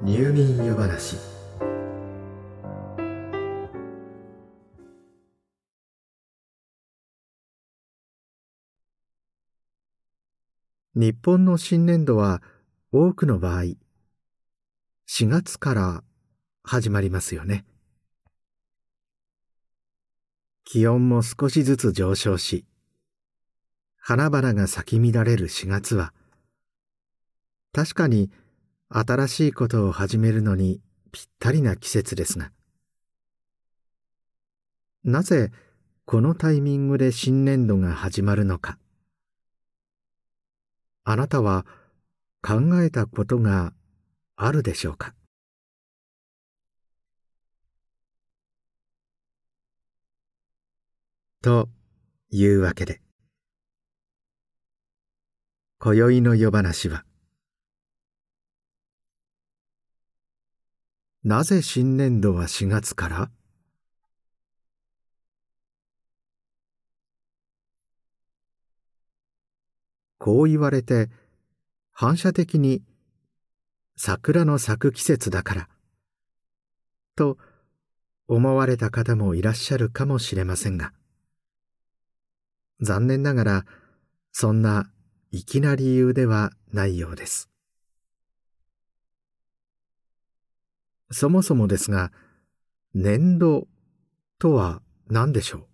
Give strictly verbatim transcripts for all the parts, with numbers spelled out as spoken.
入眠夜話。日本の新年度は多くの場合しがつから始まりますよね。気温も少しずつ上昇し、花々が咲き乱れるしがつは確かに新しいことを始めるのにぴったりな季節ですが、なぜこのタイミングで新年度が始まるのか、あなたは考えたことがあるでしょうか。というわけで、今宵の夜話は、なぜ新年度はしがつから？こう言われて反射的に桜の咲く季節だからと思われた方もいらっしゃるかもしれませんが、残念ながらそんな粋な理由ではないようです。そもそもですが、年度とは何でしょう。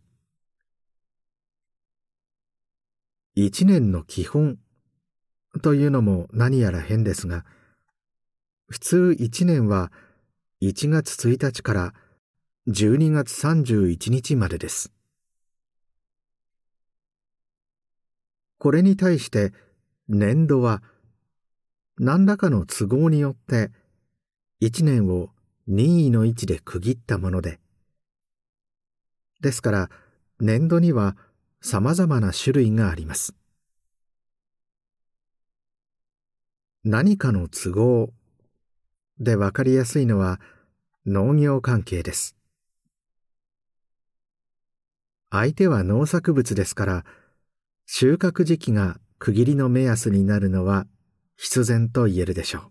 一年の基本というのも何やら変ですが、普通一年はいちがつついたちからじゅうにがつさんじゅういちにちまでです。これに対して年度は何らかの都合によって一年を任意の位置で区切ったもので、ですから年度にはさまざまな種類があります。何かの都合で分かりやすいのは農業関係です。相手は農作物ですから、収穫時期が区切りの目安になるのは必然と言えるでしょ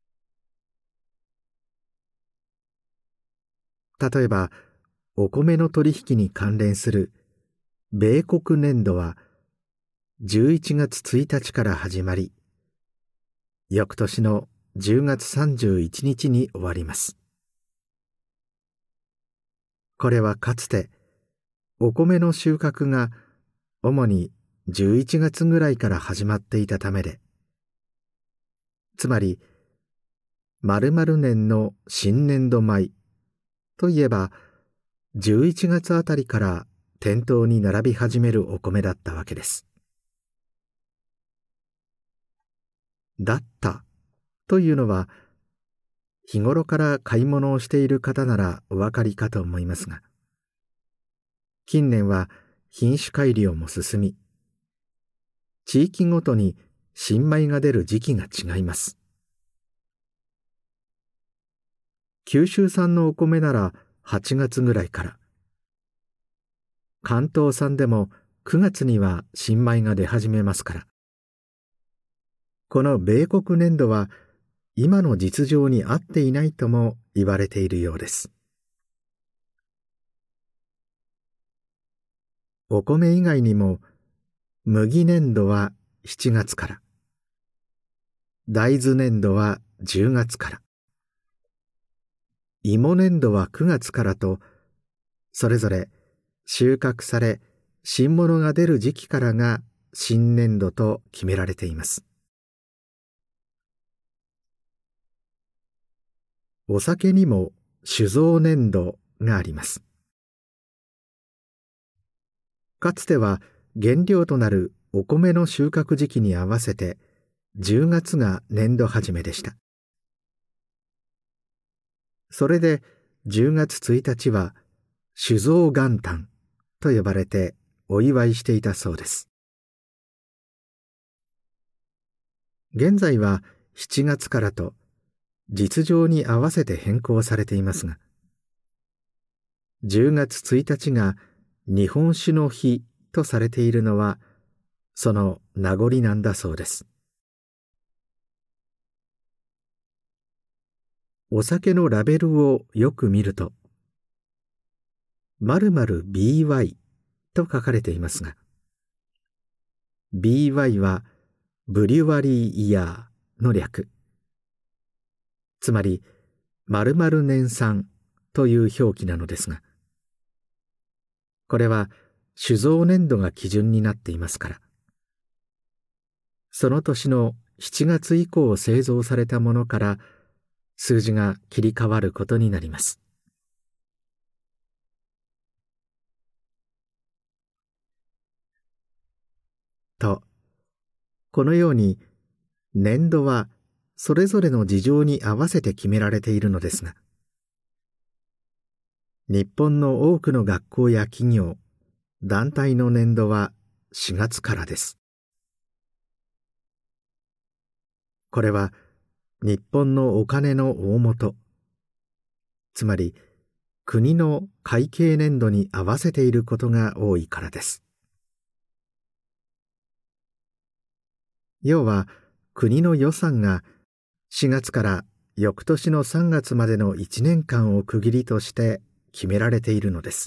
う。例えばお米の取引に関連する米穀年度はじゅういちがつついたちから始まり、翌年のじゅうがつさんじゅういちにちに終わります。これはかつてお米の収穫が主にじゅういちがつぐらいから始まっていたためで、つまり〇〇年の新年度米といえばじゅういちがつあたりから店頭に並び始めるお米だったわけです。だったというのは日頃から買い物をしている方ならお分かりかと思いますが、近年は品種改良も進み、地域ごとに新米が出る時期が違います。九州産のお米ならはちがつぐらいから、関東産でもくがつには新米が出始めますから、この米穀年度は今の実情に合っていないとも言われているようです。お米以外にも麦年度はしちがつから、大豆年度はじゅうがつから、芋年度はくがつからと、それぞれ収穫され新物が出る時期からが新年度と決められています。お酒にも酒造年度があります。かつては原料となるお米の収穫時期に合わせてじゅうがつが年度始めでした。それでじゅうがつついたちは酒造元旦と呼ばれてお祝いしていたそうです。現在はしちがつからと実情に合わせて変更されていますが、じゅうがつついたちが日本酒の日とされているのはその名残なんだそうです。 お酒のラベルをよく見ると、〇〇 ビーワイ と書かれていますが、ビーワイ はブリュワリーイヤーの略。つまり、〇〇年産という表記なのですが、これは酒造年度が基準になっていますから、その年のしちがつ以降製造されたものから数字が切り替わることになります。と、このように年度はそれぞれの事情に合わせて決められているのですが、日本の多くの学校や企業、団体の年度はしがつからです。これは日本のお金の大元、つまり国の会計年度に合わせていることが多いからです。要は国の予算がしがつから翌年のさんがつまでのいちねんかんを区切りとして決められているのです。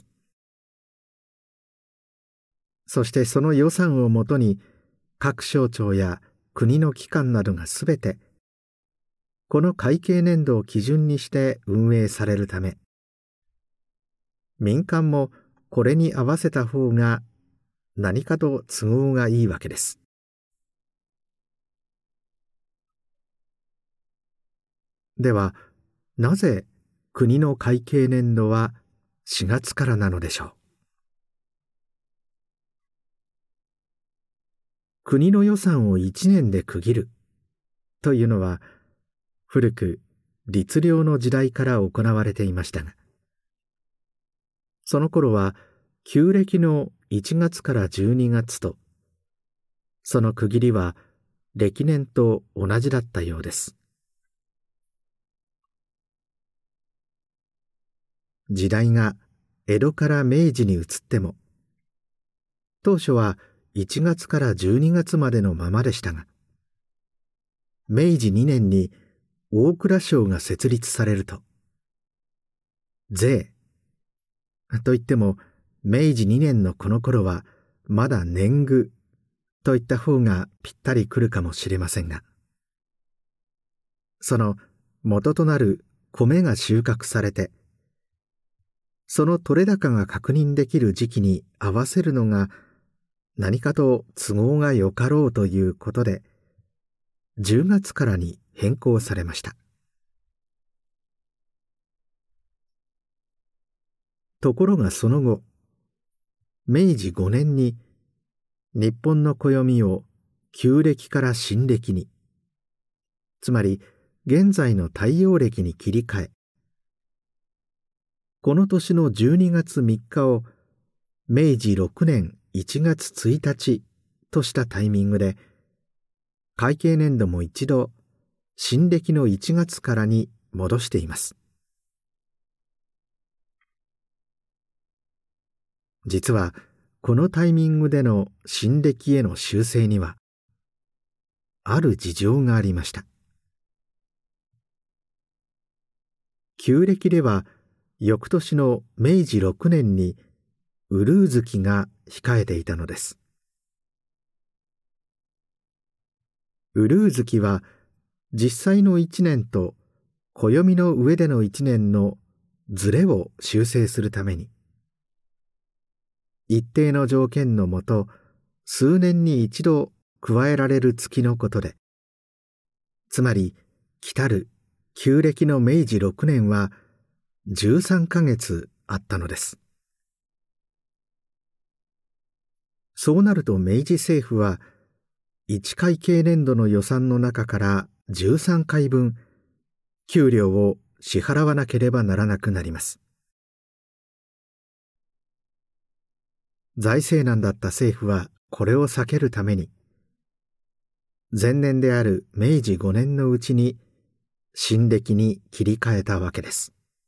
そしてその予算をもとに各省庁や国の機関などがすべてこの会計年度を基準にして運営されるため、民間もこれに合わせた方が何かと都合がいいわけです。では、なぜ国の会計年度はしがつからなのでしょう。国の予算をいちねんで区切るというのは、古く律令の時代から行われていましたが、その頃は旧暦のいちがつからじゅうにがつと、その区切りは暦年と同じだったようです。時代が江戸から明治に移っても、当初はいちがつからじゅうにがつまでのままでしたが、明治にねんに大蔵省が設立されると、税といっても明治にねんのこの頃はまだ年貢といった方がぴったりくるかもしれませんが、その元となる米が収穫されて、その取れ高が確認できる時期に合わせるのが何かと都合がよかろうということで、じゅうがつからに変更されました。ところがその後、明治ごねんに日本の暦を旧暦から新暦に、つまり現在の太陽暦に切り替え、この年のじゅうにがつみっかを明治ろくねんいちがつついたちとしたタイミングで、会計年度も一度新暦のいちがつからに戻しています。実はこのタイミングでの新暦への修正にはある事情がありました。旧暦では翌年の明治ろくねんにうるう月が控えていたのです。うるう月は実際のいちねんと暦の上でのいちねんのズレを修正するために、一定の条件のもと数年に一度加えられる月のことで、つまり来たる旧暦の明治ろくねんはじゅうさんかげつあったのです。そうなると明治政府はいち会計年度の予算の中からじゅうさんかいぶん給料を支払わなければならなくなります。財政難だった政府はこれを避けるために、前年である明治ごねんのうちに新暦に切り替えたわけです。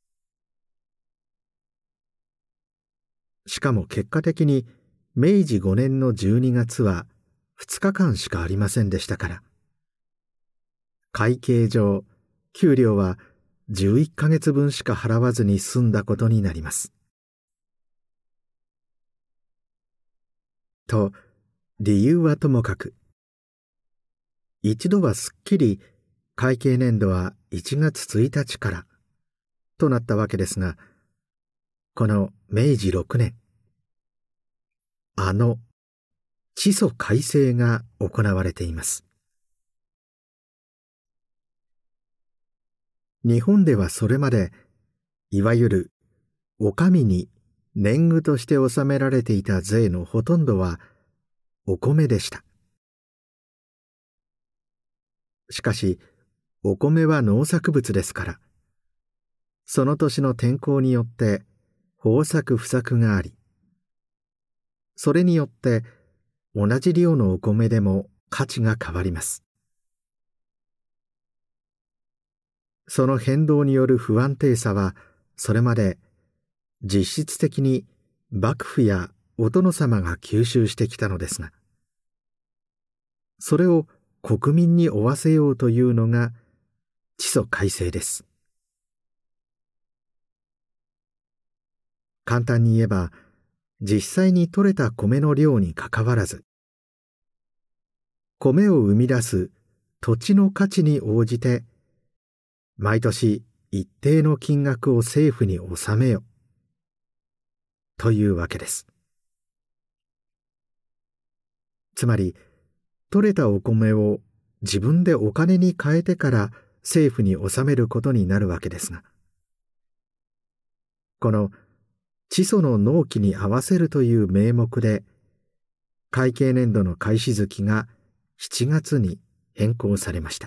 しかも結果的に明治ごねんのじゅうにがつはふつかかんしかありませんでしたから、会計上給料はじゅういっかげつぶんしか払わずに済んだことになります。と、理由はともかく、一度はすっきり会計年度はいちがつついたちからとなったわけですが、このめいじろくねん、あの地租改正が行われています。日本ではそれまで、いわゆるお上に年貢として納められていた税のほとんどはお米でした。しかし、お米は農作物ですから、その年の天候によって豊作不作があり、それによって同じ量のお米でも価値が変わります。その変動による不安定さは、それまで実質的に幕府やお殿様が吸収してきたのですが、それを国民に負わせようというのが地租改正です。簡単に言えば、実際に採れた米の量にかかわらず、米を生み出す土地の価値に応じて、毎年一定の金額を政府に納めよというわけです。つまり、採れたお米を自分でお金に変えてから政府に納めることになるわけですが、この地租の納期に合わせるという名目で、会計年度の開始月がしちがつに変更されました。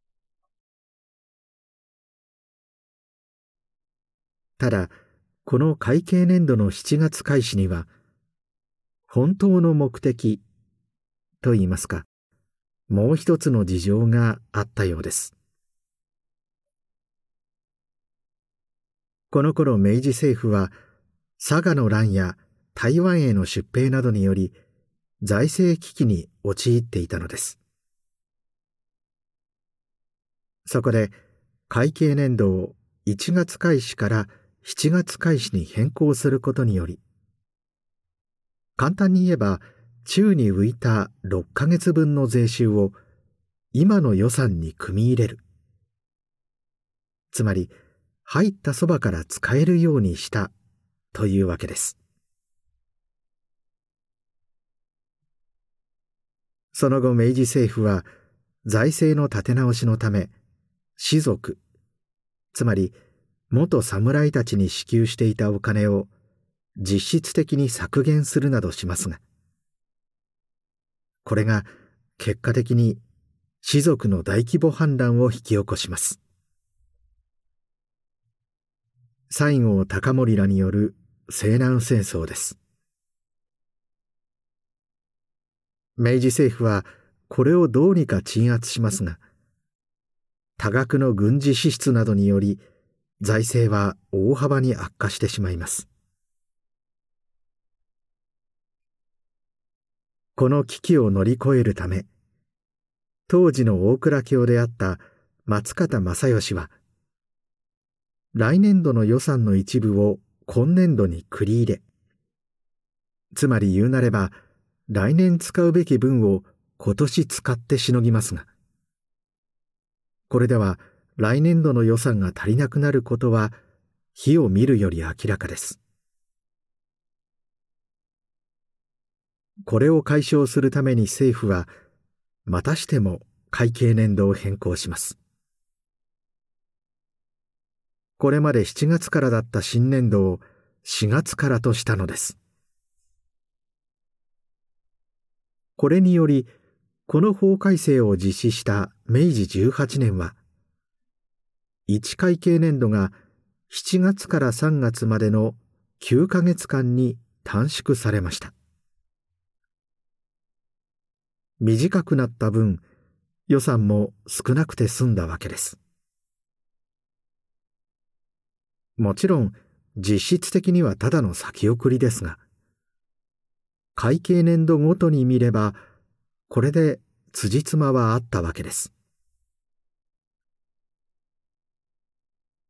ただ、この会計年度のしちがつ開始には、本当の目的といいますか、もう一つの事情があったようです。この頃、明治政府は佐賀の乱や台湾への出兵などにより財政危機に陥っていたのです。そこで会計年度をいちがつ開始からしちがつ開始に変更することにより、簡単に言えば宙に浮いたろっかげつぶんの税収を今の予算に組み入れる、つまり入ったそばから使えるようにしたというわけです。その後、明治政府は財政の立て直しのため、士族、つまり元侍たちに支給していたお金を実質的に削減するなどしますが、これが結果的に士族の大規模反乱を引き起こします。西郷隆盛らによる西南戦争です。明治政府はこれをどうにか鎮圧しますが、多額の軍事支出などにより財政は大幅に悪化してしまいます。この危機を乗り越えるため、当時の大蔵卿であった松方正義は、来年度の予算の一部を今年度に繰り入れ、つまり言うなれば、来年使うべき分を今年使ってしのぎますが、これでは来年度の予算が足りなくなることは火を見るより明らかです。これを解消するために政府はまたしても会計年度を変更します。これまでしちがつからだった新年度をしがつからとしたのです。これにより、この法改正を実施しためいじじゅうはちねんは、いち会計年度がしちがつからさんがつまでのきゅうかげつかんに短縮されました。短くなった分、予算も少なくて済んだわけです。もちろん、実質的にはただの先送りですが、会計年度ごとに見れば、これで辻褄はあったわけです。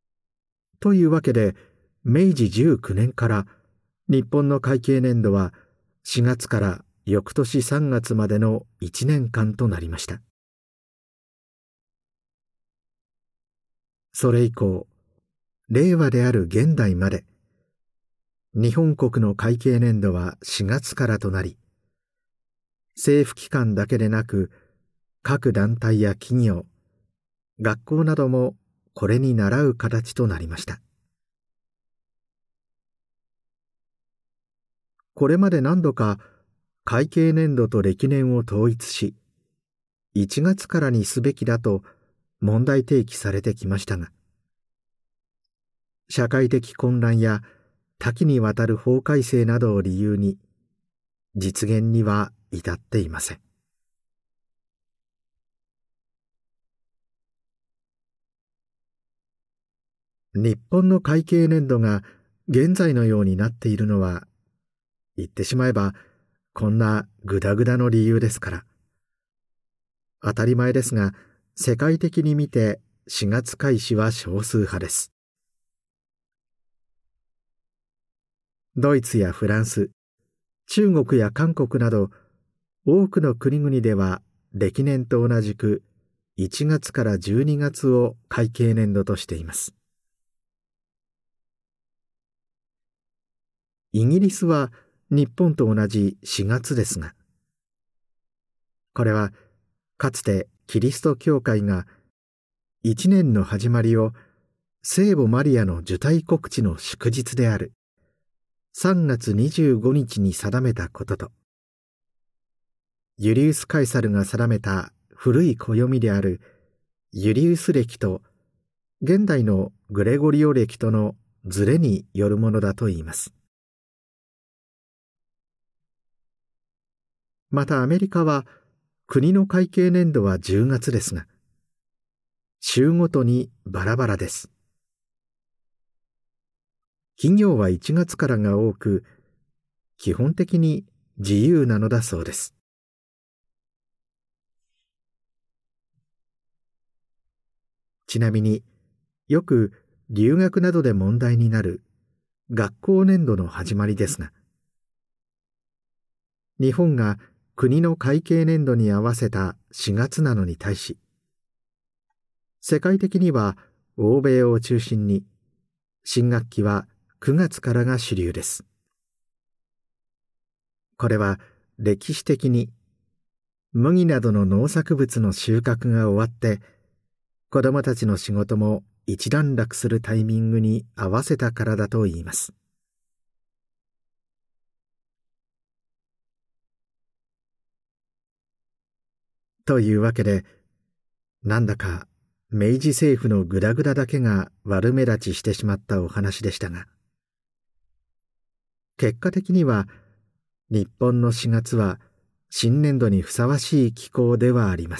というわけで、明治じゅうきゅうねんから日本の会計年度はしがつから翌年さんがつまでのいちねんかんとなりました。それ以降、令和である現代まで、日本国の会計年度はしがつからとなり、政府機関だけでなく、各団体や企業、学校などもこれに倣う形となりました。これまで何度か会計年度と歴年を統一し、いちがつからにすべきだと問題提起されてきましたが、社会的混乱や多岐にわたる法改正などを理由に、実現には至っていません。日本の会計年度が現在のようになっているのは、言ってしまえばこんなグダグダの理由ですから。当たり前ですが、世界的に見てしがつ開始は少数派です。ドイツやフランス、中国や韓国など多くの国々では歴年と同じくいちがつからじゅうにがつを会計年度としています。イギリスは日本と同じしがつですが、これはかつてキリスト教会がいちねんの始まりを聖母マリアの受胎告知の祝日であるさんがつにじゅうごにちに定めたことと、ユリウス・カエサルが定めた古い暦であるユリウス暦と現代のグレゴリオ暦とのズレによるものだといいます。またアメリカは国の会計年度はじゅうがつですが、州ごとにバラバラです。企業はいちがつからが多く、基本的に自由なのだそうです。ちなみによく留学などで問題になる学校年度の始まりですが、日本が国の会計年度に合わせたしがつなのに対し、世界的には欧米を中心に新学期はくがつからが主流です。これは歴史的に麦などの農作物の収穫が終わって子どもたちの仕事も一段落するタイミングに合わせたからだといいます。というわけで、なんだか明治政府のグダグダだけが悪目立ちしてしまったお話でしたが、結果的には日本のしがつは新年度にふさわしい気候ではあります。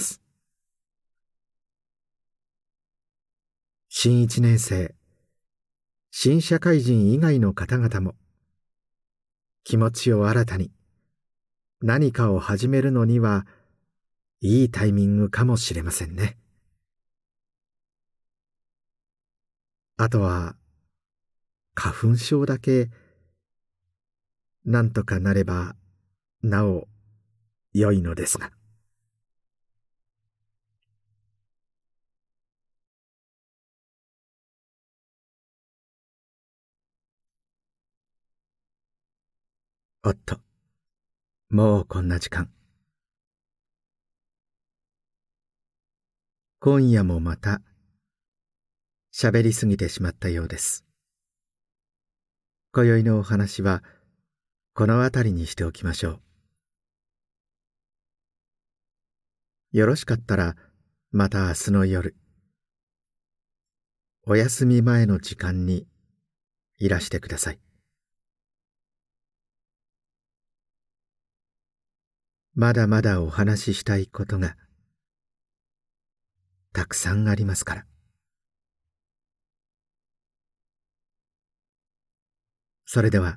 新いちねん生、新社会人以外の方々も気持ちを新たに何かを始めるのにはいいタイミングかもしれませんね。あとは花粉症だけなんとかなればなお良いのですが。おっと、もうこんな時間。今夜もまた喋りすぎてしまったようです。今宵のお話はこの辺りにしておきましょう。よろしかったらまた明日の夜、お休み前の時間にいらしてください。まだまだお話ししたいことがたくさんありますから。それでは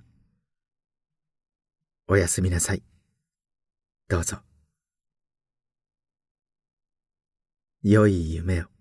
おやすみなさい。どうぞ。良い夢を。